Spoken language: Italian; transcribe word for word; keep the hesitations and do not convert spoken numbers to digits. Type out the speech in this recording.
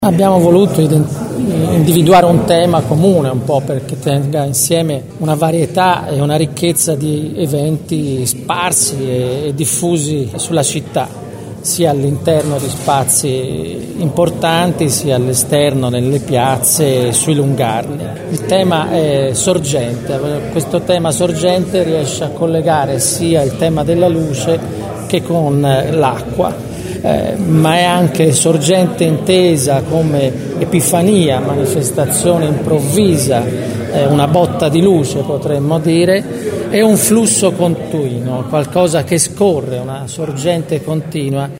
Abbiamo voluto individuare un tema comune, un po' perché tenga insieme una varietà e una ricchezza di eventi sparsi e diffusi sulla città, sia all'interno di spazi importanti, sia all'esterno, nelle piazze e sui lungarni. Il tema è sorgente, questo tema sorgente riesce a collegare sia il tema della luce che con l'acqua. Eh, ma è anche sorgente intesa come epifania, manifestazione improvvisa, eh, una botta di luce potremmo dire, è un flusso continuo, qualcosa che scorre, una sorgente continua.